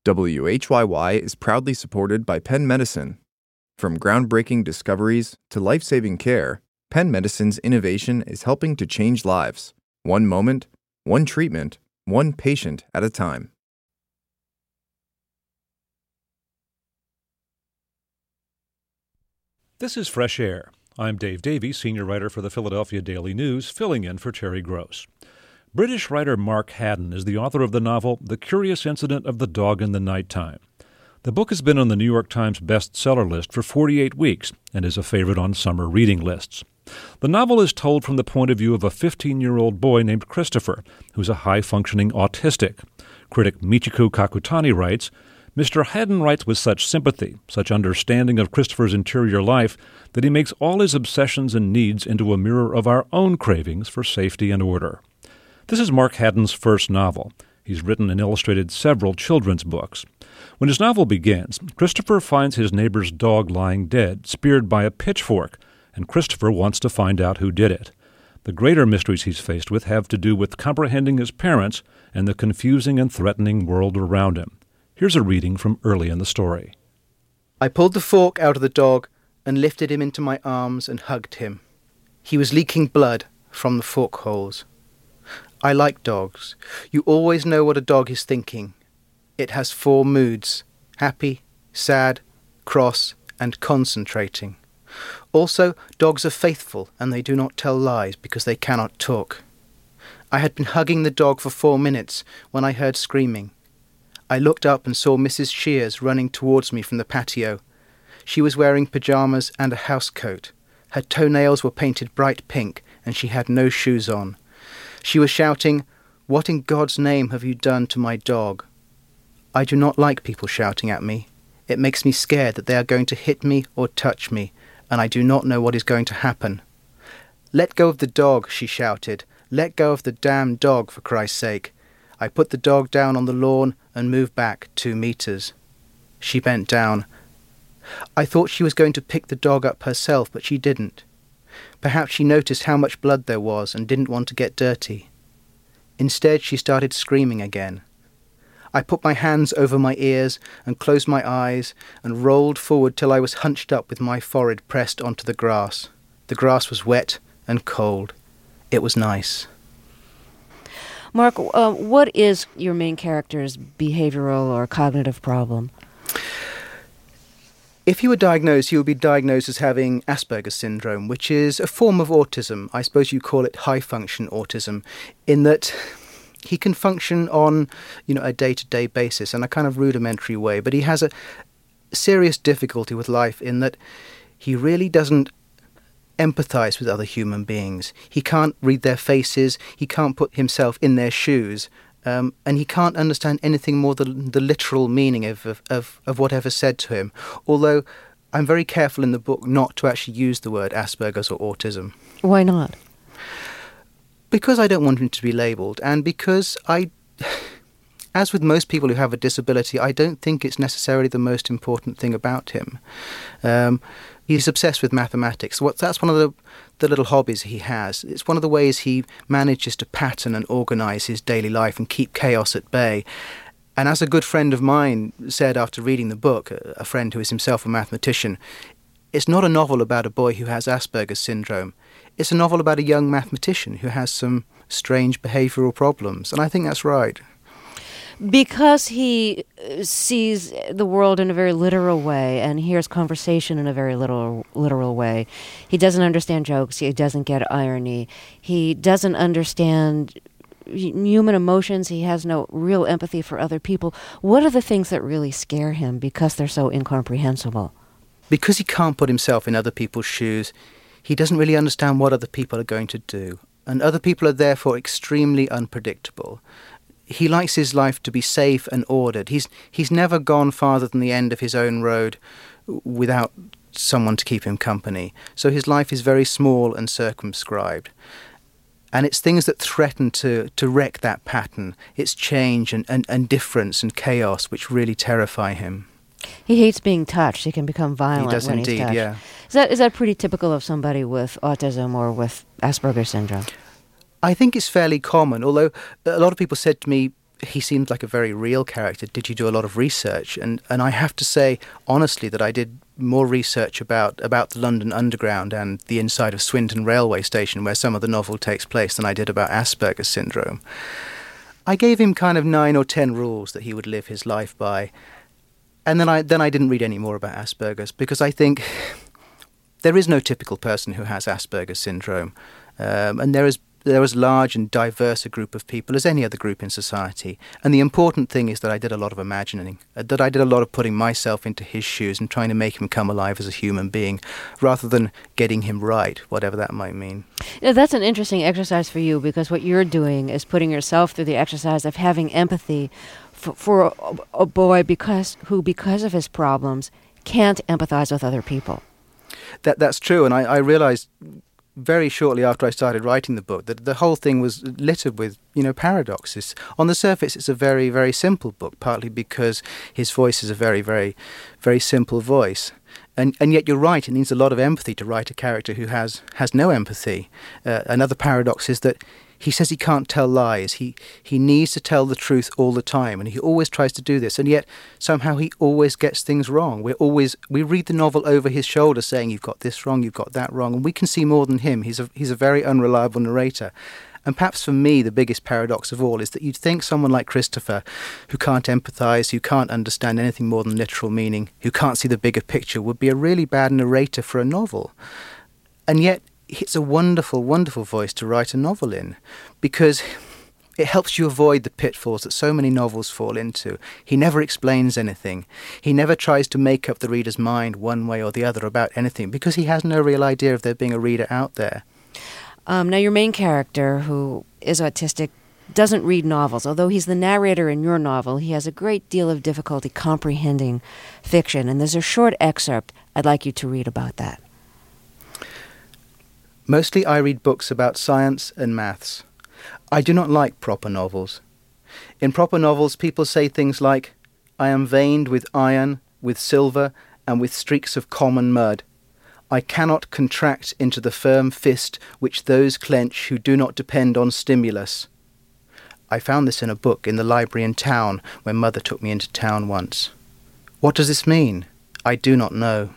WHYY is proudly supported by Penn Medicine. From groundbreaking discoveries to life-saving care, Penn Medicine's innovation is helping to change lives, one moment, one treatment, one patient at a time. This is Fresh Air. I'm Dave Davies, senior writer for the Philadelphia Daily News, filling in for Terry Gross. British writer Mark Haddon is the author of the novel The Curious Incident of the Dog in the Nighttime. The book has been on the New York Times bestseller list for 48 weeks and is a favorite on summer reading lists. The novel is told from the point of view of a 15-year-old boy named Christopher, who's a high-functioning autistic. Critic Michiko Kakutani writes, Mr. Haddon writes with such sympathy, such understanding of Christopher's interior life, that he makes all his obsessions and needs into a mirror of our own cravings for safety and order. This is Mark Haddon's first novel. He's written and illustrated several children's books. When his novel begins, Christopher finds his neighbor's dog lying dead, speared by a pitchfork, and Christopher wants to find out who did it. The greater mysteries he's faced with have to do with comprehending his parents and the confusing and threatening world around him. Here's a reading from early in the story. I pulled the fork out of the dog and lifted him into my arms and hugged him. He was leaking blood from the fork holes. I like dogs. You always know what a dog is thinking. It has 4 moods: happy, sad, cross, and concentrating. Also, dogs are faithful and they do not tell lies because they cannot talk. I had been hugging the dog for 4 minutes when I heard screaming. I looked up and saw Mrs. Shears running towards me from the patio. She was wearing pyjamas and a housecoat. Her toenails were painted bright pink and she had no shoes on. She was shouting, "What in God's name have you done to my dog?" I do not like people shouting at me. It makes me scared that they are going to hit me or touch me, and I do not know what is going to happen. "Let go of the dog," she shouted. "Let go of the damn dog, for Christ's sake." I put the dog down on the lawn and moved back 2 meters. She bent down. I thought she was going to pick the dog up herself, but she didn't. Perhaps she noticed how much blood there was and didn't want to get dirty. Instead, she started screaming again. I put my hands over my ears and closed my eyes and rolled forward till I was hunched up with my forehead pressed onto the grass. The grass was wet and cold. It was nice. Mark, what is your main character's behavioral or cognitive problem? If he were diagnosed, he would be diagnosed as having Asperger's syndrome, which is a form of autism. I suppose you call it high-function autism, in that he can function on, a day-to-day basis in a kind of rudimentary way, but he has a serious difficulty with life in that he really doesn't empathize with other human beings. He can't read their faces, he can't put himself in their shoes, and he can't understand anything more than the literal meaning of whatever's said to him. Although I'm very careful in the book not to actually use the word Asperger's or autism. Why not? Because I don't want him to be labelled, and because as with most people who have a disability, I don't think it's necessarily the most important thing about him. He's obsessed with mathematics. That's one of the little hobbies he has. It's one of the ways he manages to pattern and organise his daily life and keep chaos at bay. And as a good friend of mine said after reading the book, a friend who is himself a mathematician, it's not a novel about a boy who has Asperger's syndrome. It's a novel about a young mathematician who has some strange behavioural problems. And I think that's right. Because he sees the world in a very literal way and hears conversation in a very literal way. He doesn't understand jokes. He doesn't get irony. He doesn't understand human emotions. He has no real empathy for other people. What are the things that really scare him because they're so incomprehensible? Because he can't put himself in other people's shoes, he doesn't really understand what other people are going to do. And other people are therefore extremely unpredictable. He likes his life to be safe and ordered. He's never gone farther than the end of his own road without someone to keep him company. So his life is very small and circumscribed. And it's things that threaten to wreck that pattern. It's change and difference and chaos which really terrify him. He hates being touched. He can become violent when he's touched. He does indeed, yeah. Is that pretty typical of somebody with autism or with Asperger's syndrome? I think it's fairly common, although a lot of people said to me he seemed like a very real character. Did you do a lot of research? And I have to say, honestly, that I did more research about the London Underground and the inside of Swindon railway station, where some of the novel takes place, than I did about Asperger's syndrome. I gave him kind of 9 or 10 rules that he would live his life by. And then I didn't read any more about Asperger's, because I think there is no typical person who has Asperger's syndrome. And there is large and diverse a group of people as any other group in society. And the important thing is that I did a lot of imagining, that I did a lot of putting myself into his shoes and trying to make him come alive as a human being, rather than getting him right, whatever that might mean. Yeah, that's an interesting exercise for you, because what you're doing is putting yourself through the exercise of having empathy for a boy who, because of his problems, can't empathize with other people. That's true, and I realized very shortly after I started writing the book that the whole thing was littered with, paradoxes. On the surface, it's a very, very simple book, partly because his voice is a very, very, very simple voice. And yet you're right, it needs a lot of empathy to write a character who has no empathy. Another paradox is that he says he can't tell lies. He needs to tell the truth all the time, and he always tries to do this, and yet somehow he always gets things wrong. We read the novel over his shoulder saying, you've got this wrong, you've got that wrong, and we can see more than him. He's a very unreliable narrator. And perhaps for me, the biggest paradox of all is that you'd think someone like Christopher, who can't empathise, who can't understand anything more than literal meaning, who can't see the bigger picture, would be a really bad narrator for a novel. And yet it's a wonderful, wonderful voice to write a novel in, because it helps you avoid the pitfalls that so many novels fall into. He never explains anything. He never tries to make up the reader's mind one way or the other about anything, because he has no real idea of there being a reader out there. Now, your main character, who is autistic, doesn't read novels. Although he's the narrator in your novel, he has a great deal of difficulty comprehending fiction. And there's a short excerpt I'd like you to read about that. Mostly I read books about science and maths. I do not like proper novels. In proper novels, people say things like, I am veined with iron, with silver, and with streaks of common mud. I cannot contract into the firm fist which those clench who do not depend on stimulus. I found this in a book in the library in town when Mother took me into town once. What does this mean? I do not know.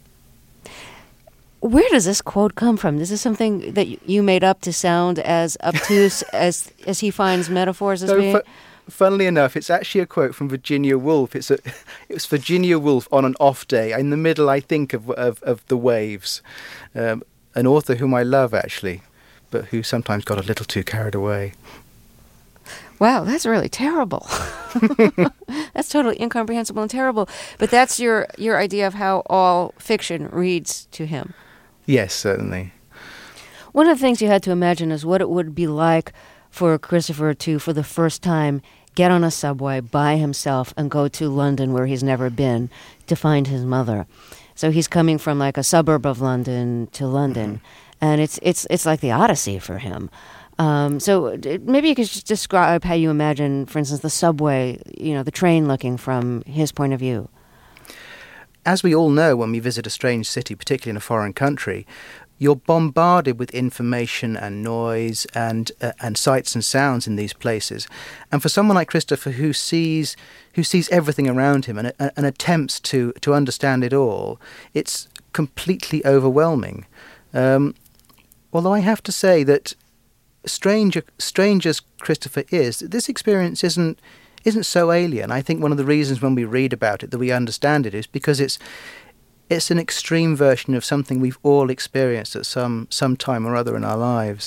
Where does this quote come from? This is something that you made up to sound as obtuse as he finds metaphors as being? Funnily enough, it's actually a quote from Virginia Woolf. It was Virginia Woolf on an off day, in the middle, I think, of The Waves, an author whom I love, actually, but who sometimes got a little too carried away. Wow, that's really terrible. That's totally incomprehensible and terrible. But that's your idea of how all fiction reads to him. Yes, certainly. One of the things you had to imagine is what it would be like for Christopher to, for the first time, get on a subway by himself and go to London, where he's never been, to find his mother. So he's coming from like a suburb of London to London, and it's like the Odyssey for him. So maybe you could just describe how you imagine, for instance, the subway, the train looking from his point of view. As we all know, when we visit a strange city, particularly in a foreign country, you're bombarded with information and noise and sights and sounds in these places. And for someone like Christopher, who sees everything around him and attempts to understand it all, it's completely overwhelming. Although I have to say that strange as Christopher is, this experience isn't so alien. I think one of the reasons when we read about it that we understand it is because it's an extreme version of something we've all experienced at some time or other in our lives.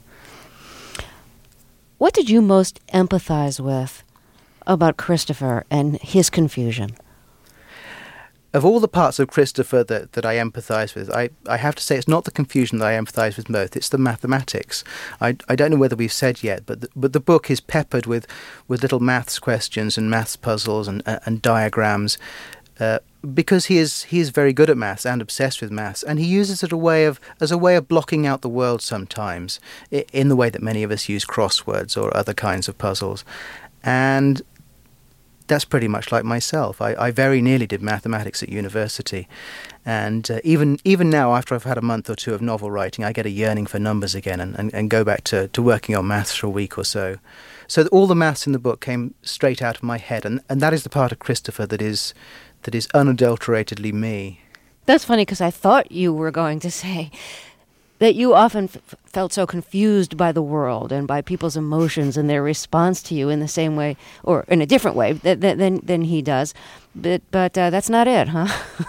What did you most empathize with about Christopher and his confusion? Of all the parts of Christopher that I empathise with, I have to say it's not the confusion that I empathise with most, it's the mathematics. I don't know whether we've said yet, but the book is peppered with little maths questions and maths puzzles and diagrams, because he is very good at maths and obsessed with maths, and he uses it as a way of blocking out the world sometimes, in the way that many of us use crosswords or other kinds of puzzles. And that's pretty much like myself. I very nearly did mathematics at university. And even now, after I've had a month or two of novel writing, I get a yearning for numbers again and go back to working on maths for a week or so. So all the maths in the book came straight out of my head. And that is the part of Christopher that is unadulteratedly me. That's funny, because I thought you were going to say that you often felt so confused by the world and by people's emotions and their response to you in the same way, or in a different way than he does. But that's not it, huh?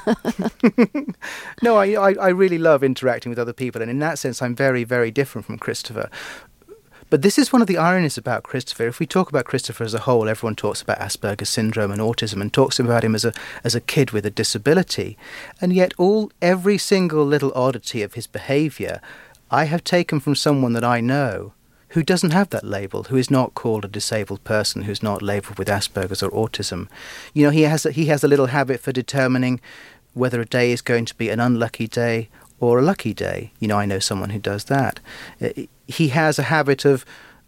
No, I really love interacting with other people, and in that sense I'm very, very different from Christopher. But this is one of the ironies about Christopher. If we talk about Christopher as a whole, everyone talks about Asperger's syndrome and autism and talks about him as a kid with a disability. And yet every single little oddity of his behaviour I have taken from someone that I know who doesn't have that label, who is not called a disabled person, who's not labelled with Asperger's or autism. You know, he has a little habit for determining whether a day is going to be an unlucky day or a lucky day. You know, I know someone who does that. He has a habit of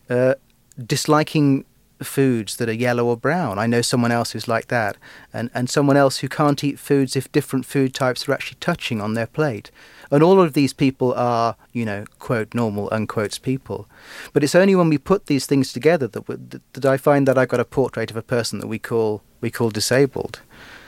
disliking foods that are yellow or brown. I know someone else who's like that. And someone else who can't eat foods if different food types are actually touching on their plate. And all of these people are, you know, quote, normal, unquotes people. But it's only when we put these things together that I find that I've got a portrait of a person that we call disabled.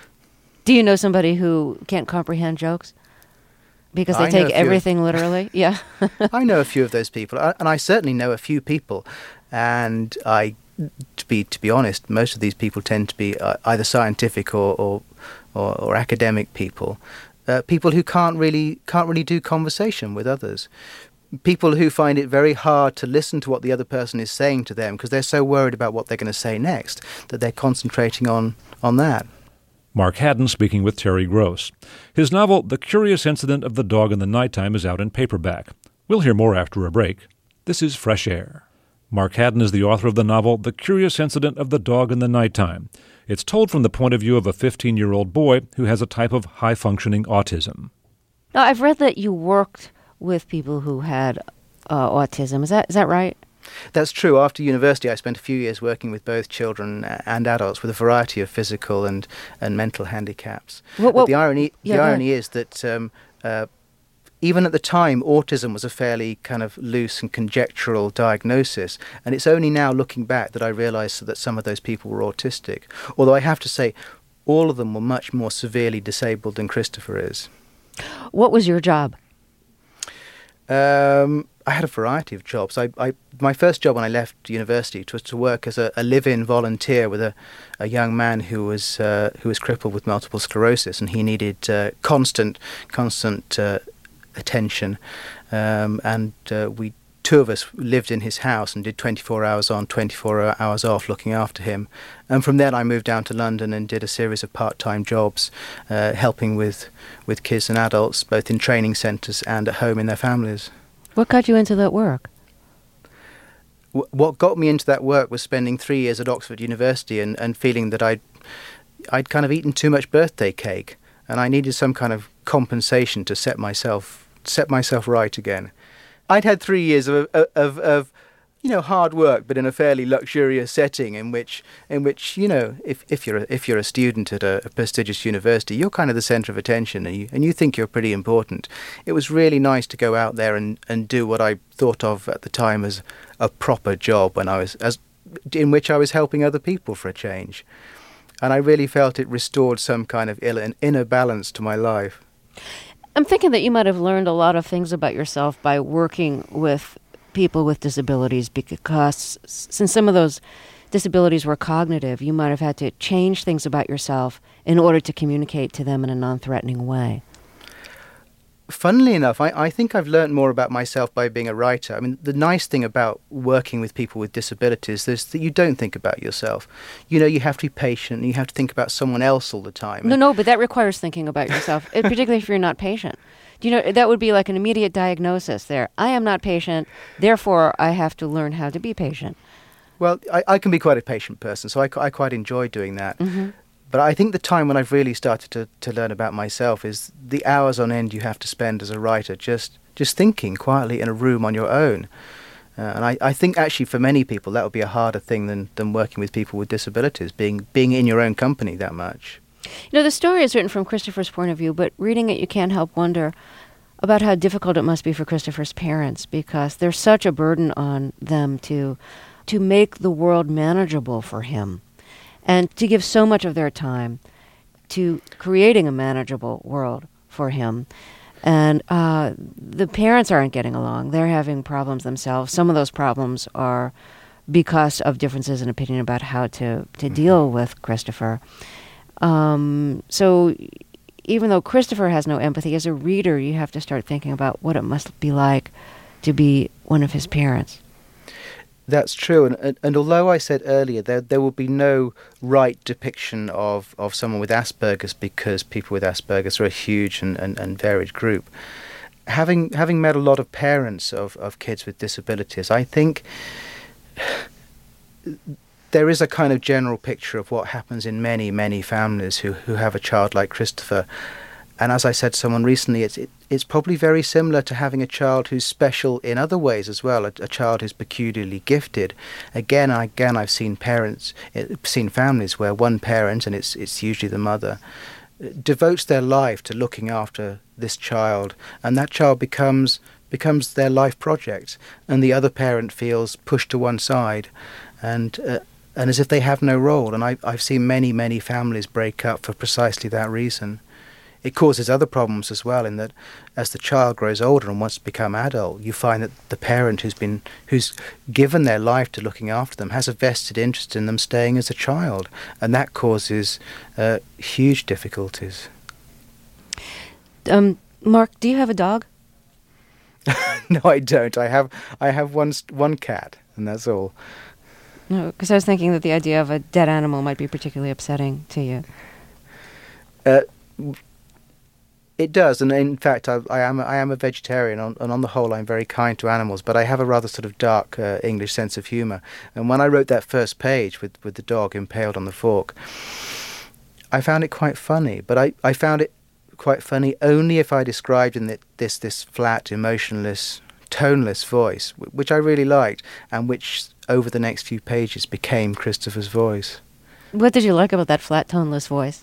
Do you know somebody who can't comprehend jokes? Because they take everything literally? Yeah. I know a few of those people, and I certainly know a few people. And to be honest, most of these people tend to be either scientific or academic people. People who can't really do conversation with others. People who find it very hard to listen to what the other person is saying to them because they're so worried about what they're going to say next that they're concentrating on that. Mark Haddon speaking with Terry Gross. His novel, The Curious Incident of the Dog in the Nighttime, is out in paperback. We'll hear more after a break. This is Fresh Air. Mark Haddon is the author of the novel, The Curious Incident of the Dog in the Nighttime. It's told from the point of view of a 15-year-old boy who has a type of high-functioning autism. Now, I've read that you worked with people who had autism. Is that right? That's true. After university, I spent a few years working with both children and adults with a variety of physical and mental handicaps. But the irony is that even at the time, autism was a fairly kind of loose and conjectural diagnosis, and it's only now looking back that I realised that some of those people were autistic. Although I have to say, all of them were much more severely disabled than Christopher is. What was your job? I had a variety of jobs. My first job when I left university was to work as a live-in volunteer with a young man who was crippled with multiple sclerosis, and he needed constant attention. We two of us lived in his house and did 24 hours on, 24 hours off looking after him. And from then I moved down to London and did a series of part-time jobs helping with kids and adults, both in training centres and at home in their families. What got you into that work? What got me into that work was spending 3 years at Oxford University and feeling that I'd kind of eaten too much birthday cake and I needed some kind of compensation to set myself right again. I'd had 3 years of hard work, but in a fairly luxurious setting in which if you're a student at a prestigious university, you're kind of the centre of attention and you think you're pretty important. It was really nice to go out there and do what I thought of at the time as a proper job in which I was helping other people for a change. And I really felt it restored some kind of inner balance to my life. I'm thinking that you might have learned a lot of things about yourself by working with people with disabilities, because since some of those disabilities were cognitive, you might have had to change things about yourself in order to communicate to them in a non-threatening way. Funnily enough, I think I've learned more about myself by being a writer. I mean, the nice thing about working with people with disabilities is that you don't think about yourself. You know, you have to be patient and you have to think about someone else all the time. No, but that requires thinking about yourself, particularly if you're not patient. Do you know, that would be like an immediate diagnosis there. I am not patient, therefore I have to learn how to be patient. Well, I can be quite a patient person, so I quite enjoy doing that. Mm-hmm. But I think the time when I've really started to learn about myself is the hours on end you have to spend as a writer just thinking quietly in a room on your own. And I think actually for many people that would be a harder thing than working with people with disabilities, being in your own company that much. You know, the story is written from Christopher's point of view, but reading it you can't help wonder about how difficult it must be for Christopher's parents, because there's such a burden on them to make the world manageable for him and to give so much of their time to creating a manageable world for him. And the parents aren't getting along. They're having problems themselves. Some of those problems are because of differences in opinion about how to deal with Christopher. So even though Christopher has no empathy, as a reader, you have to start thinking about what it must be like to be one of his parents. That's true, and although I said earlier there will be no right depiction of someone with Asperger's, because people with Asperger's are a huge and varied group, having met a lot of parents of kids with disabilities, I think there is a kind of general picture of what happens in many, many families who have a child like Christopher. And as I said to someone recently, it's probably very similar to having a child who's special in other ways as well, a child who's peculiarly gifted. Again, I've seen families where one parent, and it's usually the mother, devotes their life to looking after this child, and that child becomes their life project, and the other parent feels pushed to one side, and as if they have no role. And I've seen many, many families break up for precisely that reason. It causes other problems as well, in that as the child grows older and wants to become adult, you find that the parent who's given their life to looking after them has a vested interest in them staying as a child, and that causes huge difficulties. Mark, do you have a dog? No, I don't. I have one cat, and that's all. No, because I was thinking that the idea of a dead animal might be particularly upsetting to you. It does, and in fact, I am a vegetarian, and on the whole, I'm very kind to animals. But I have a rather sort of dark English sense of humour. And when I wrote that first page with the dog impaled on the fork, I found it quite funny. But I found it quite funny only if I described in this flat, emotionless, toneless voice, which I really liked, and which over the next few pages became Christopher's voice. What did you like about that flat, toneless voice?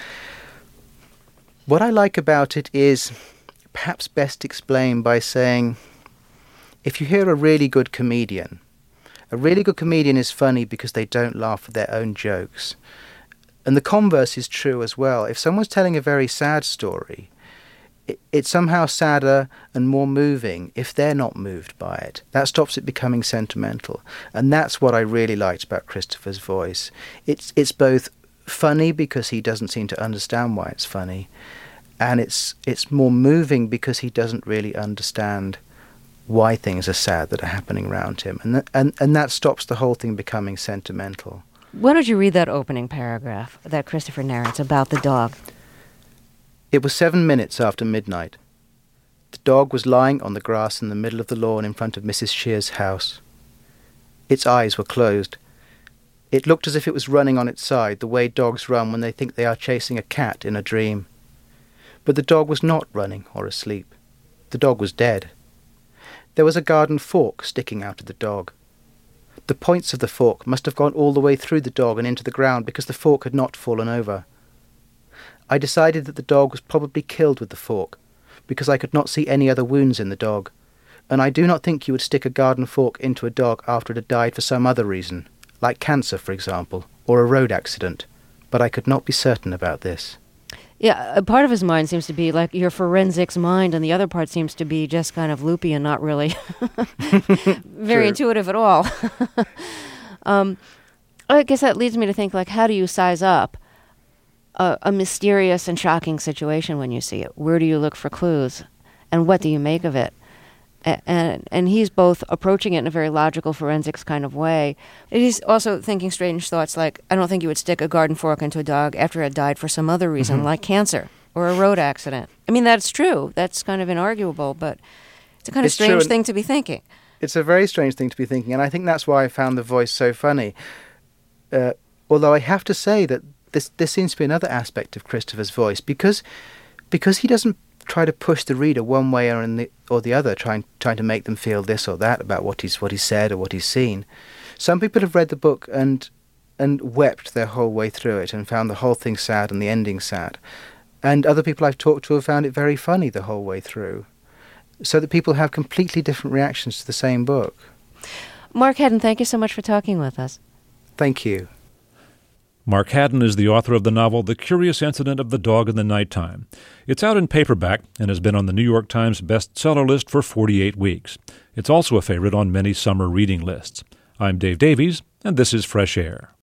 What I like about it is perhaps best explained by saying, if you hear a really good comedian is funny because they don't laugh at their own jokes. And the converse is true as well. If someone's telling a very sad story, it's somehow sadder and more moving if they're not moved by it. That stops it becoming sentimental. And that's what I really liked about Christopher's voice. It's both funny because he doesn't seem to understand why it's funny, and it's more moving because he doesn't really understand why things are sad that are happening around him, and that stops the whole thing becoming sentimental. Why don't you read that opening paragraph that Christopher narrates about the dog? It was 7 minutes after midnight. The dog was lying on the grass in the middle of the lawn in front of Mrs. Shear's house. Its eyes were closed. It looked as if it was running on its side, the way dogs run when they think they are chasing a cat in a dream. But the dog was not running or asleep. The dog was dead. There was a garden fork sticking out of the dog. The points of the fork must have gone all the way through the dog and into the ground because the fork had not fallen over. I decided that the dog was probably killed with the fork, because I could not see any other wounds in the dog, and I do not think you would stick a garden fork into a dog after it had died for some other reason, like cancer, for example, or a road accident, but I could not be certain about this. Yeah, a part of his mind seems to be like your forensics mind, and the other part seems to be just kind of loopy and not really very intuitive at all. I guess that leads me to think, like, how do you size up a mysterious and shocking situation when you see it? Where do you look for clues? And what do you make of it? And he's both approaching it in a very logical forensics kind of way. He's also thinking strange thoughts like, I don't think you would stick a garden fork into a dog after it had died for some other reason, like cancer or a road accident. I mean, that's true. That's kind of inarguable, but it's a kind of strange thing to be thinking. It's a very strange thing to be thinking, and I think that's why I found the voice so funny. Although I have to say that this seems to be another aspect of Christopher's voice, because he doesn't try to push the reader one way or the other, trying to make them feel this or that about what he's said or what he's seen. Some people have read the book and wept their whole way through it and found the whole thing sad and the ending sad. And other people I've talked to have found it very funny the whole way through. So that people have completely different reactions to the same book. Mark Haddon, thank you so much for talking with us. Thank you. Mark Haddon is the author of the novel The Curious Incident of the Dog in the Nighttime. It's out in paperback and has been on the New York Times bestseller list for 48 weeks. It's also a favorite on many summer reading lists. I'm Dave Davies, and this is Fresh Air.